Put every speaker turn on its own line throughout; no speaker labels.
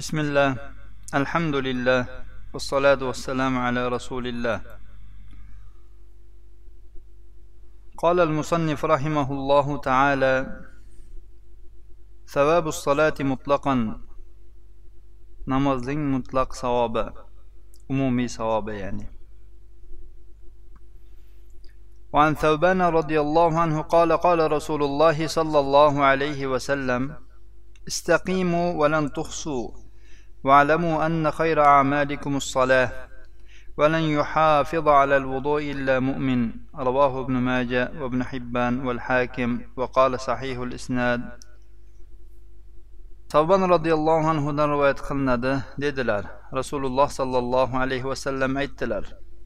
بسم الله الحمد لله والصلاة والسلام على رسول الله. قال المصنف رحمه الله تعالى: ثواب الصلاة مطلقا، namozning mutlaq savobi, umumiy savobi yani. وعن ثوبان رضي الله عنه قال قال رسول الله صلى الله عليه وسلم: استقيموا ولن تحصوا، واعلموا أن خير أعمالكم الصلاة، ولن يحافظ على الوضوء إلا مؤمن. رواه ابن ماجه وابن حبان والحاكم وقال صحيح الإسناد. Tavban radhiyallohu anhudan rivoyat qilinadi, dedilar. Rasululloh sallallohu alayhi vasallam aytdilar: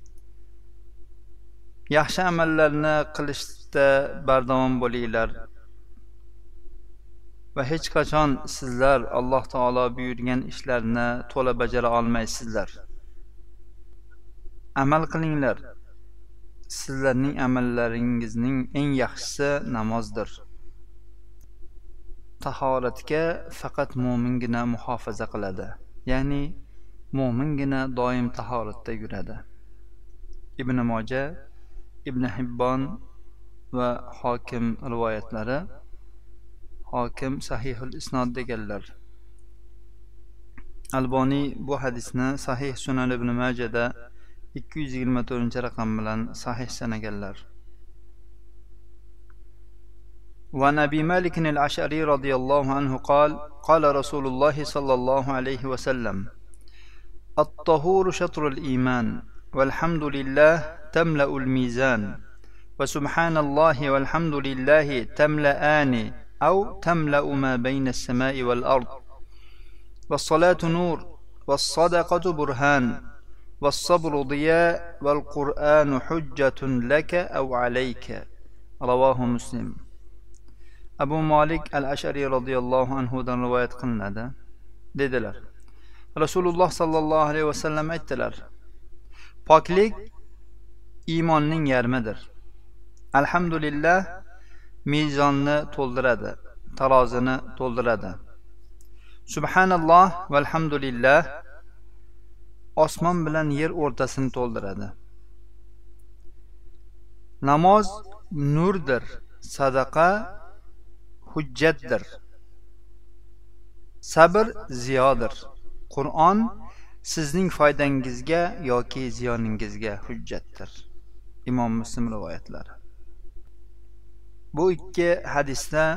yaxshi amallarni qilishda bardavom bo'linglar va hech qachon sizlar Alloh taolo buyurgan ishlarni to'la bajara olmaysizlar. Amal qilinglar. Sizlarning amallaringizning eng yaxshisi namozdir. Tahoratga faqat mo'mingina muhofaza qiladi. Ya'ni mo'mingina doim tahoratda yuradi. Ibn Majah, Ibn Hibbon va Hokim rivoyatlari. Hokim Sahihul Isnod deganlar. Alboniy bu hadisni Sahih Sunan Ibn Majahda 224-raqam bilan sahih sanaganlar. وعن أبي مالك الأشعري رضي الله عنه قال: قال رسول الله صلى الله عليه وسلم: الطهور شطر الإيمان، والحمد لله تملأ الميزان، وسبحان الله والحمد لله تملأان أو تملأ ما بين السماء والأرض، والصلاة نور، والصدقة برهان، والصبر ضياء، والقرآن حجة لك أو عليك. رواه مسلم. Abu Malik al-Ash'ari radhiyallohu anhudan rivoyat qilinadi, dedilar. Rasululloh sallallohu alayhi vasallam aytdilar: poklik iymonning yarmidir. Alhamdulillah mezonni to'ldiradi, tarozini to'ldiradi. Subhanalloh valhamdulillah osmon bilan yer o'rtasini to'ldiradi. Namoz nurdir, sadaqa hujjatdir. Sabr ziyodir. Qur'on sizning foydangizga yoki ziyoningizga hujjatdir. Imom Muslim rivoyatlari. Bu ikki hadisda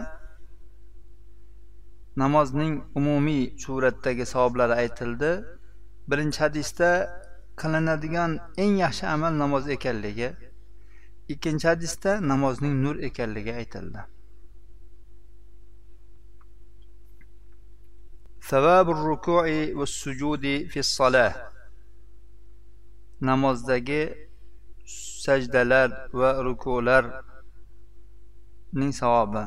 namozning umumiy suratdagi savoblari aytildi. Birinchi hadisda qilinadigan eng yaxshi amal namoz ekanligi, ikkinchi hadisda namozning nur ekanligi aytildi. ثواب الركوع والسجود في الصلاة. namozdagi sajdalar va rukularning savobi.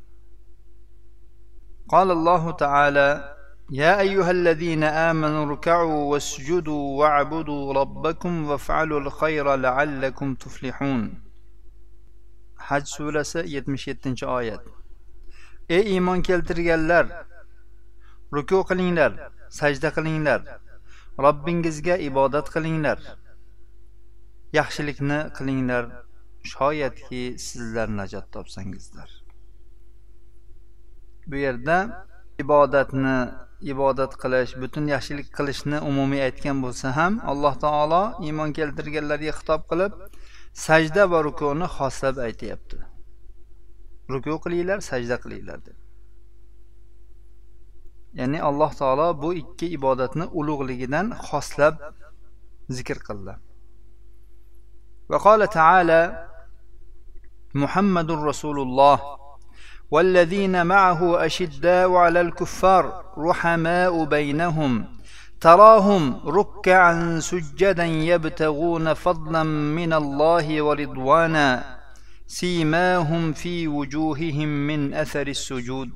قال الله تعالى: يا أيها الذين آمنوا اركعوا واسجدوا واعبدوا ربكم وافعلوا الخير لعلكم تفلحون. Haj surasi 77-oyat. Ey iymon keltirganlar, ruku qilinglar, sajda qilinglar, Robbingizga ibodat qilinglar, yaxshilikni qilinglar, shoyatki sizlar najot topsangizlar. Bu yerda ibodat qilish, butun yaxshilik qilishni umumiy aytgan bo'lsa ham, Alloh taolo iymon keltirganlarga xitob qilib, sajda va rukuni xoslab aytayapti. Ruku qilinglar, sajda qilinglar deb. Ya'ni Alloh taolo bu ikki ibodatni ulug'ligidan xoslab zikr qildi. Va qala ta'ala: Muhammadur Rasululloh والذين معه أشداء على الكفار رحماء بينهم تراهم ركعا سجدا يبتغون فضلا من الله ورضوانا سيماهم في وجوههم من أثر السجود.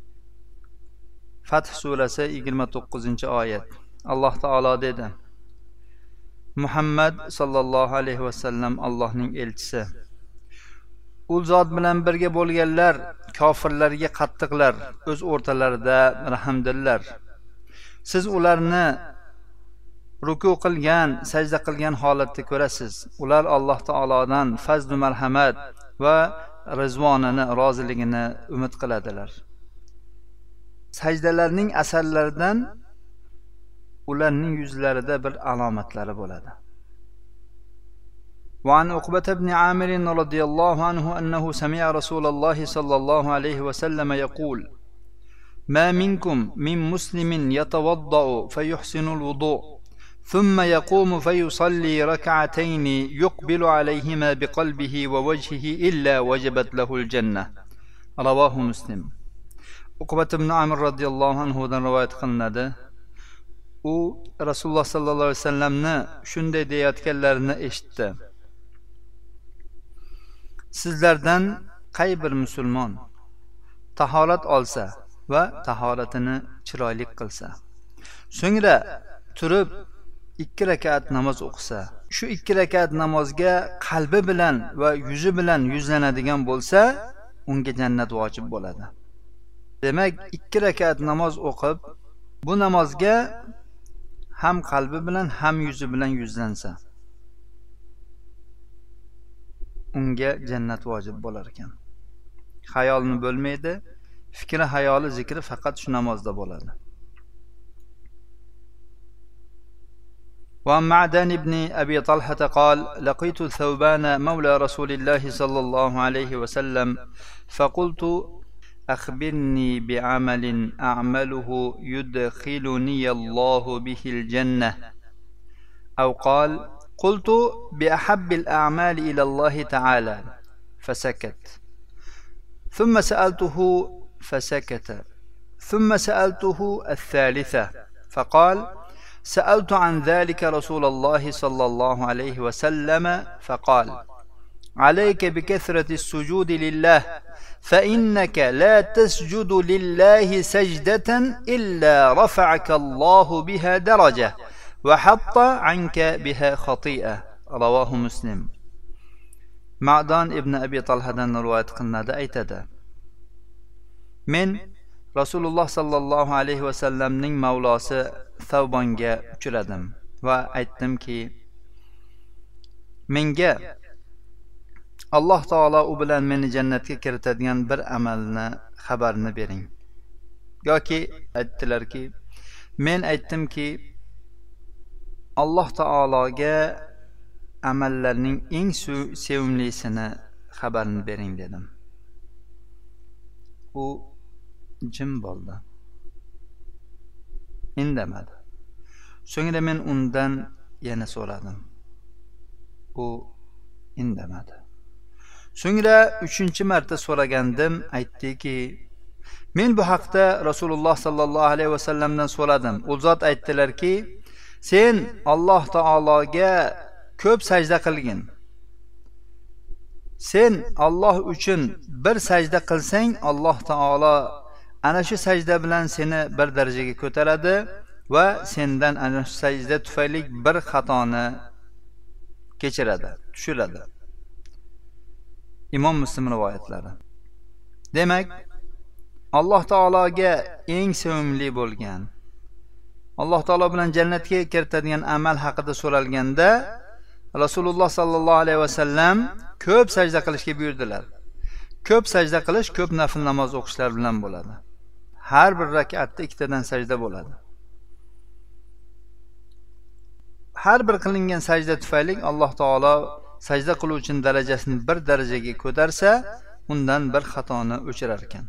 Fath surasi 29-oyat. Alloh taolo dedi: Muhammad sallallohu alayhi vasallam Allohning elchisi. U zot bilan birga bo'lganlar kofirlarga qattiqlar, o'z o'rtalarida rahmdillar. siz ularni ruku qilgan, sajda qilgan holatda ko'rasiz. Ular Alloh taolodan fazl marhamat va rizvonini, roziligini umid qiladilar. Sajdalarning asarlaridan ularning yuzlarida bir alomatlari bo'ladi. وعن عقبة بن عامر رضي الله عنه أنه سمع رسول الله صلى الله عليه وسلم يقول: ما منكم من مسلم يتوضأ فيحسن الوضوء ثم يقوم فيصلي ركعتين يقبل عليهما بقلبه ووجهه إلا وجبت له الجنة. رواه مسلم. عقبة بن عامر رضي الله عنه رواية قلنده. U Rasululloh sallallohu alayhi vasallamni shunday deyotganlarini eshitdi: sizlardan qay bir musulmon tahorat olsa va tahoratini chiroyli qilsa, so'ngra turib 2 rakat namoz o'qisa, shu 2 rakat namozga qalbi bilan va yuzi bilan yuzlanadigan bo'lsa, unga jannat vojib bo'ladi. Demak, 2 rakat namoz o'qib, bu namozga ham qalbi bilan ham yuzi bilan yuzlansa, unga jannat vojib bo'lar ekan. Xayolni bo'lmaydi, fikri, hayoli, zikri faqat shu namozda bo'ladi. وعن معدان بن أبي طلحة قال: لقيت ثوبان مولى رسول الله صلى الله عليه وسلم فقلت: أخبرني بعمل أعمله يدخلني الله به الجنة. أو قال: قلت: بأحب الأعمال إلى الله تعالى. فسكت. ثم سألته فسكت. ثم سألته الثالثة فقال: سألت عن ذلك رسول الله صلى الله عليه وسلم فقال: عليك بكثرة السجود لله، فإنك لا تسجد لله سجدة إلا رفعك الله بها درجة وحط عنك بها خطيئة. رواه مسلم. Ma'dan ibn Abi Talhadan rivoyat qilinadi, aytadi: men Rasululloh sallallohu alayhi vasallamning mavlosi Savbonga uchradim va aytdimki, menga Alloh taolo u bilan meni jannatga kiritadigan bir amalni xabarini bering. Yoki aytdilarki, men aytdimki, Alloh taologa amallarning eng sevimlisini xabarini bering dedim. U jim bo'ldi, indamadi. So'ngra men undan yana so'radim. U indamadi. So'ngra 3-marta so'ragandim, aytdiki, men bu haqda Rasululloh sallallohu alayhi vasallamdan so'radim. U zot aytdilarki, sen Alloh taologa ko'p sajda qilgin. Sen Alloh uchun bir sajda qilsang, Alloh taolo ana shu sajda bilan seni bir darajaga ko'taradi va sendan ana shu sajda tufayli bir xatoni kechiradi, tushiradi. Imom Muslim rivoyatlari. Demak, Alloh taologa eng sevimli bo'lgan, Alloh taolo bilan jannatga kiritadigan amal haqida so'ralganda, Rasululloh sallallohu alayhi vasallam ko'p sajda qilishga buyurdilar. Ko'p sajda qilish ko'p nafl namoz o'qishlar bilan bo'ladi. Har bir rakatda 2 tadan sajda bo'ladi. Har bir qilingan sajda tufayli Alloh taolo sajda qiluvchining darajasini bir darajaga ko'tarsa, undan bir xatoni o'chirar ekan.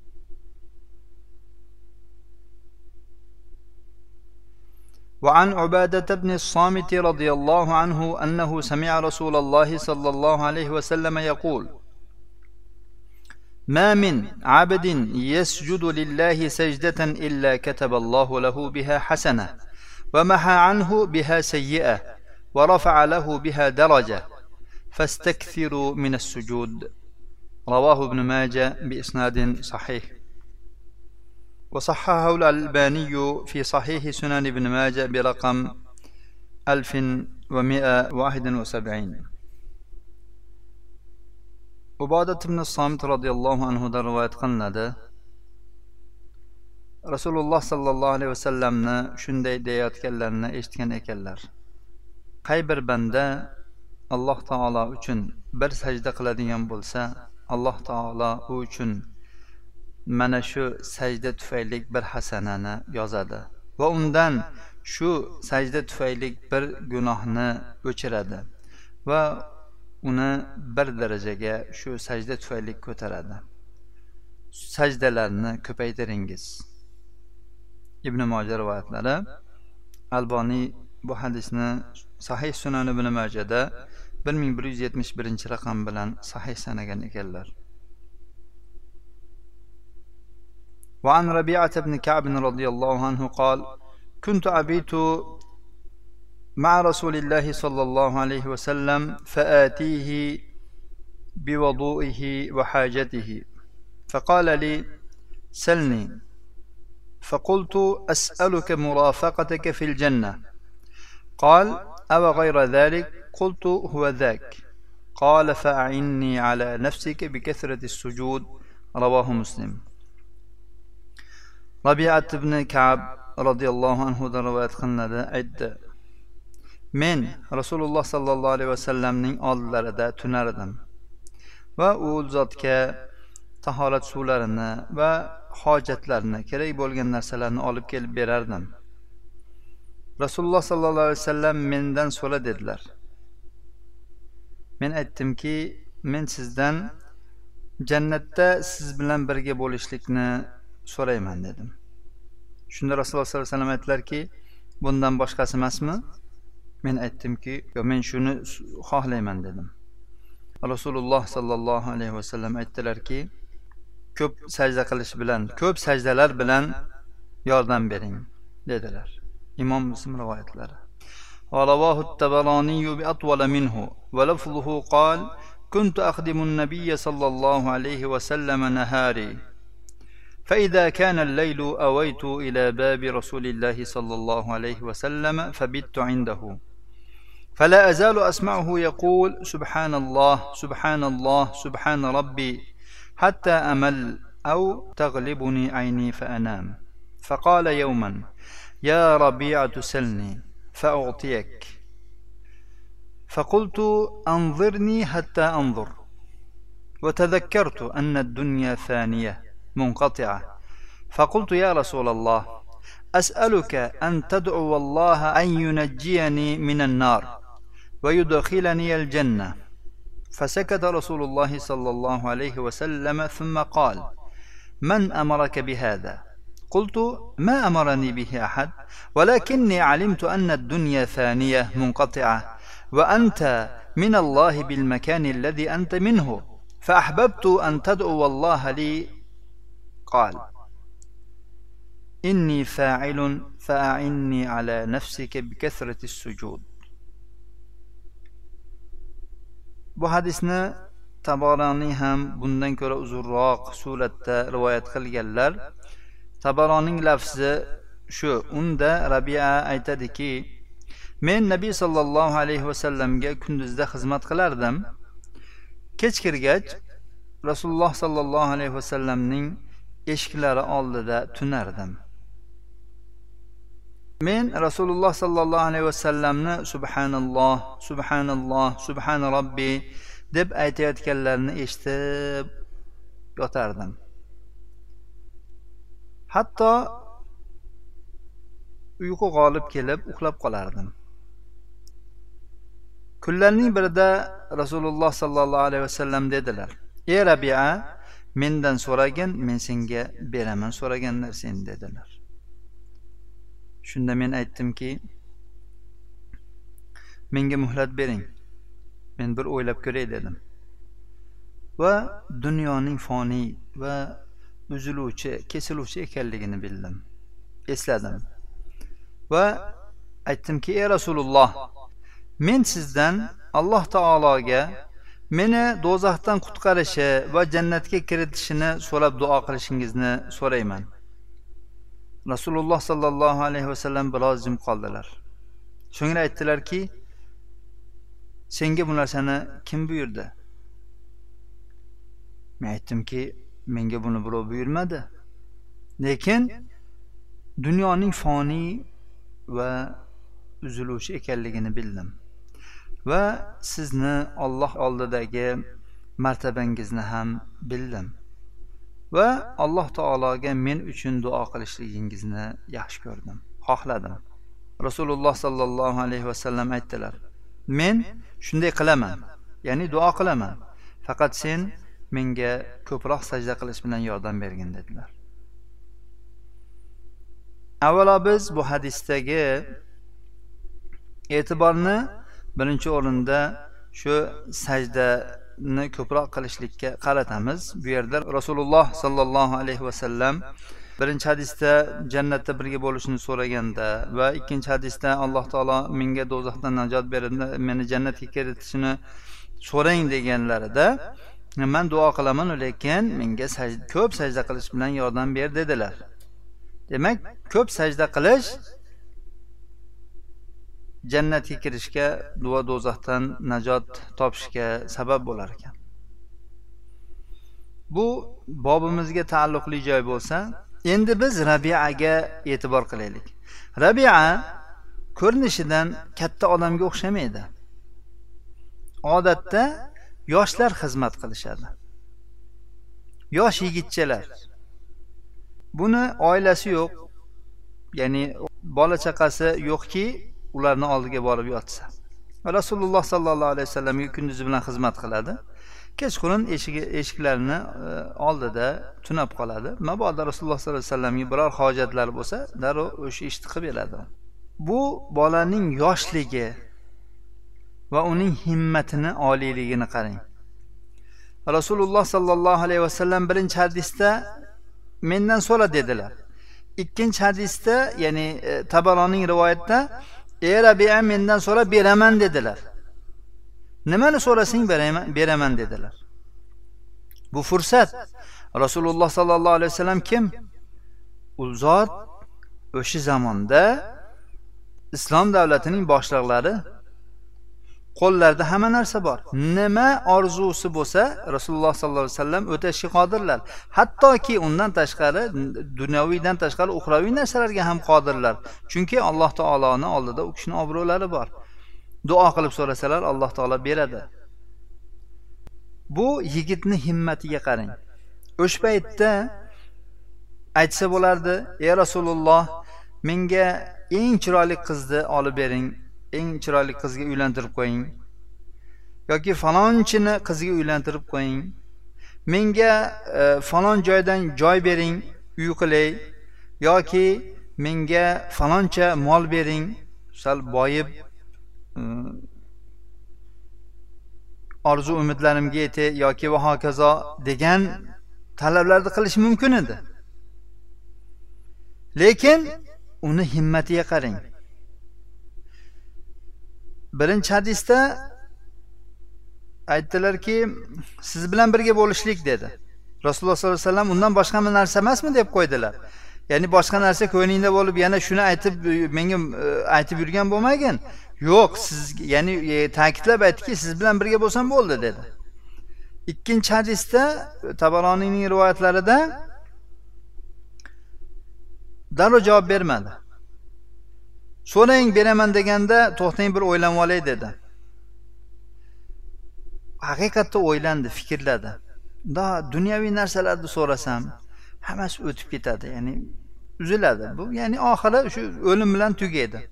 وعن عبادة بن الصامت رضي الله عنه أنه سمع رسول الله صلى الله عليه وسلم يقول: ما من عبد يسجد لله سجدة إلا كتب الله له بها حسنة ومحى عنه بها سيئة ورفع له بها درجة فاستكثروا من السجود. رواه ابن ماجه بإسناد صحيح، وصححه الألباني في صحيح سنن ابن ماجه برقم 1171. Ubodat ibn Somit radhiyallohu anhu da rivoyat qilinadi. Rasululloh sallallohu alayhi vasallamni shunday deyayotganlarini eshitgan ekanlar. Qay bir banda Alloh taolo uchun bir sajda qiladigan bo'lsa, Alloh taolo u uchun mana shu sajda tufayli bir hasanani yozadi va undan shu sajda tufayli bir gunohni o'chiradi va uni bir darajaga shu sajda tufayli ko'taradi. Sajdalarni ko'paytiringiz. Ibn Majah rivoyatlari. Alboniy bu hadisni Sahih Sunan ibn Majahda 1171-raqam bilan sahih sanagan ekanlar. وعن ربيعة بن كعب رضي الله عنه قال: كنت أبيت مع رسول الله صلى الله عليه وسلم فآتيه بوضوئه وحاجته فقال لي: سلني. فقلت: أسألك مرافقتك في الجنة. قال: أو غير ذلك؟ قلت: هو ذاك. قال: فأعني على نفسك بكثرة السجود. رواه مسلم. Rabiat ibn Ka'b radhiyallohu anhu dan rivoyat qilinadi, aytdi: Men Rasululloh sallallohu alayhi vasallamning oldlarida tunardim va u zotga tahorat suvlarini va hojatlarini, kerak bo'lgan narsalarni olib kelib berardim. Rasululloh sallallohu alayhi vasallam mendan so'ra dedilar. Men aytdimki, men sizdan jannatda siz bilan birga bo'lishlikni so'rayman dedim. Shunda Rasululloh sallallohu alayhi vasallam aytdilarki, bundan boshqasi emasmi? Men aytdimki, yo, men shuni xohlayman dedim. Rasululloh sallallohu alayhi vasallam aytdilarki, ko'p sajda qilish bilan, ko'p sajdalar bilan yordam bering dedilar. Imom Muslim rivoyatlari. ورواه الطبراني بأطول منه ولفظه قال: كنت أخدم النبي صلى الله عليه وسلم نهاري فإذا كان الليل أويت إلى باب رسول الله صلى الله عليه وسلم فبت عنده فلا أزال أسمعه يقول: سبحان الله سبحان الله سبحان ربي حتى أمل أو تغلبني عيني فأنام. فقال يوما: يا ربيعة سلني فأعطيك. فقلت: أنظرني حتى أنظر. وتذكرت أن الدنيا ثانية منقطعة، فقلت: يا رسول الله، أسألك أن تدعو الله أن ينجيني من النار ويدخلني الجنة. فسكت رسول الله صلى الله عليه وسلم ثم قال: من أمرك بهذا؟ قلت: ما أمرني به أحد، ولكني علمت أن الدنيا ثانية منقطعة وأنت من الله بالمكان الذي أنت منه، فأحببت أن تدعو الله لي. قال: إني فاعل فأعني على نفسك بكثرة السجود. Bu hadisni Tabaroniy ham bundan ko'ra uzunroq suratda rivoyat qilganlar. Tabaronining lafzi shu. Unda Rabi'a aytadiki, men Nabiy sallallohu alayhi vasallamga kunduzda xizmat qilardim. Kech kirgach Rasululloh sallallohu alayhi vasallamning eshiklari oldida tunardim. Men Rasululloh sallallohu alayhi vasallamni subhanalloh, subhanalloh, subhan robbi deb aytayotganlarini eshitib yotardim. Hatto uyqu g'olib kelib uxlab qolardim. Kunlarning birida Rasululloh sallallohu alayhi vasallam dedilar: "Ey Rabi'a, mendan so'ragin, men senga beraman so'ragan narsani" dedilar. Shunda men aytdimki, menga muhlat bering, men bir o'ylab ko'ray dedim. Va dunyoning foniy va uziluvchi, kesiluvchi ekanligini bildim, esladim. Va aytdimki, ey Rasululloh, men sizdan Alloh taologa meni do'zaxdan qutqarishi va jannatga kiritishini so'rab duo qilishingizni so'rayman. Rasululloh sallallohu alayhi vasallam biroz jim qoldilar. So'ngra aytdilarki, senga bu narsani kim buyurdi? Men aytdimki, menga buni birov buyurmadi. Lekin dunyoning foniy va uziluvchi ekanligini bildim va sizni Alloh oldidagi martabangizni ham bildim va Alloh taologa men uchun duo qilishligingizni yaxshi ko'rdim, xohladim. Rasululloh sallallohu alayhi vasallam aytdilar: men shunday qilaman, ya'ni duo qilaman, faqat sen menga ko'proq sajda qilish bilan yordam bergin dedilar. Avvalo biz bu hadisdagi e'tiborni birinchi o'rinda shu sajdani ko'proq qilishlikka qaratamiz. Bu yerda Rasululloh sallallohu alayhi vasallam birinchi hadisda jannatda birga bo'lishni so'raganda va ikkinchi hadisda Alloh taolo menga do'zaxdan najot berib meni jannatga kiritishini so'rang deganlarida men duo qilaman, lekin menga ko'p sajda qilish bilan yordam ber dedilar. Demak, ko'p sajda qilish jannatga kirishga va do'zaxdan najot topishga sabab bo'lar ekan. Bu bobimizga taalluqli joy bo'lsa, endi biz Rabi'aga e'tibor qilaylik. Rabi'a ko'rinishidan katta odamga o'xshamaydi. Odatda yoshlar xizmat qilishadi. Yosh yigitchalar. Buni oilasi yo'q, ya'ni bola chaqasi yo'qki, ularni oldiga borib yotsa. Rasululloh sallallohu alayhi vasallamga kunduzi bilan xizmat qiladi. Kechqurun eshiklarini oldida tunab qoladi. Mabodo Rasululloh sallallohu alayhi vasallamga biror hojatlari bo'lsa, darrov o'sha ishni qilib beradi. Bu bolaning yoshligi va uning himmatini oliyligini qarang. Rasululloh sallallohu alayhi vasallam birinchi hadisda mendan so'ra dedilar. Ikkinchi hadisda, ya'ni Tabaronining rivoyatida ey Rabi'a mendan so'ra beraman dedilar. Nimani so'rasang beraman dedilar. Bu fursat. Rasululloh sallallohu alayhi vasallam kim? U zot o'sha zamonda islom davlatining boshliqlari, qo'llarida hamma narsa bor. Nima orzusi bo'lsa, Rasululloh sallallohu alayhi vasallam o'tashga qodirlar. Hattoki undan tashqari, dunyoviydan tashqari uxroviy narsalarga ham qodirlar. Chunki Alloh taoloning oldida u kishining obro'lari bor. Duo qilib so'rasalar Alloh taolo beradi. Bu yigitni himmatiga qarang. O'sha paytda aytsa bo'lardi: "Ey Rasululloh, menga eng chiroyli qizni olib bering, eng chiroyli qizga uylantirib qo'ying. Yoki falonchini qizga uylantirib qo'ying. Menga falon joydan joy bering, uy qilay. Yoki menga faloncha mol bering, sal boyib orzu umidlarimga yetay yoki va hokazo" degan talablarni qilish mumkin edi. Lekin uni himmatiga qarang. Birinchi hadisda aytdilarki, siz bilan birga bo'lishlik dedi. Rasululloh sollallohu alayhi vasallam undan boshqa bir narsa emasmi deb qo'ydilar. Ya'ni boshqa narsa ko'nglingda bo'lib yana shuni aytib menga aytib yurgan bo'lmagin. Yo'q, siz ya'ni ta'kidlab aytdiki, siz bilan birga bo'lsam bo'ldi dedi. Ikkinchi hadisda Tabaroniyning rivoyatlarida darrov javob bermadi. So'rang beraman deganda to'xtang bir o'ylanib olay dedi. Haqiqatda o'ylandi, fikrladi. Dunyoviy narsalarni so'rasam, hammasi o'tib ketadi, ya'ni uziladi. Bu ya'ni oxiri shu o'lim bilan tugaydi.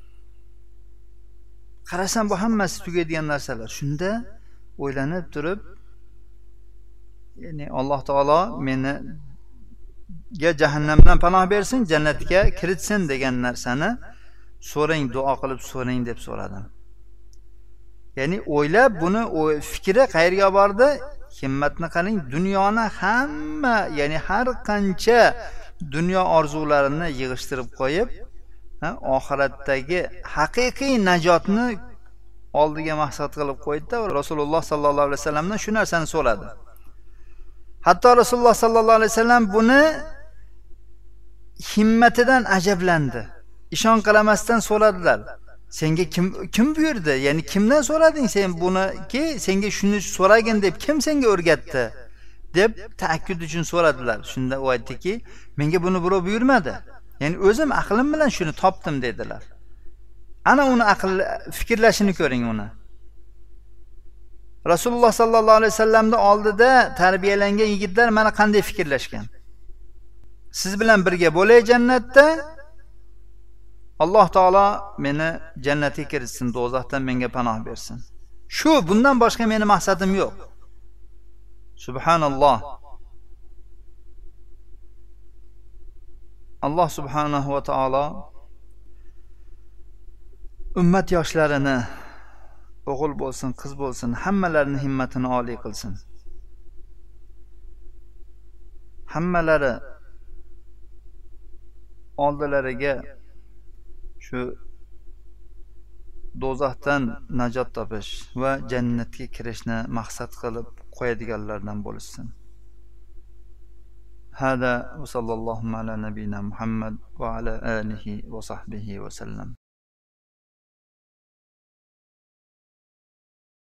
Qarasam bu hammasi tugaydigan narsalar. Shunda o'ylanib turib, ya'ni Alloh taolo meni jahannamdan panoh bersin, jannatga kiritsin degan narsani so'rang, duo qilib so'rang deb so'radim. Ya'ni o'ylab buni fikri qayerga bordi? Himmatni qarang, dunyoni hamma, ya'ni har qancha dunyo orzularini yig'ishtirib qo'yib, oxiratdagi haqiqiy najotni oldiga maqsad qilib qo'ydi. Rasululloh sallallohu alayhi vasallamdan shu narsani so'radi. Hatto Rasululloh sallallohu alayhi vasallam buni himmatidan ajablandi. Ishon qilmasdan so'radilar. Senga kim buyurdi? Ya'ni kimdan so'rading sen buniki? Senga shuni so'ragin deb kim senga o'rgatdi? deb ta'kid uchun so'radilar. Shunda u aytdiki, menga buni birov buyurmadi. Ya'ni o'zim aqlim bilan shuni topdim dedilar. Ana uni fikrlashini ko'ring uni. Rasululloh sallallohu alayhi vasallamning oldida tarbiyalangan yigitlar mana qanday fikrlashgan. Siz bilan birga bo'lay jannatda. Alloh taolo meni jannatga kiritsin, do'zaxdan menga panoh bersin. Shu bundan boshqa meni maqsadim yo'q. Subhanalloh. Alloh subhanahu va taolo ummat yoshlarini o'g'il bo'lsin, qiz bo'lsin, hammalarini himmatini oliy qilsin. Hammalari oldilariga shu do'zaxdan najot topish va jannatga kirishni maqsad qilib qo'yadiganlardan bo'lsin. Hada va sallallohu ala nabiyina Muhammad va ala alihi va sahbihi va sallam.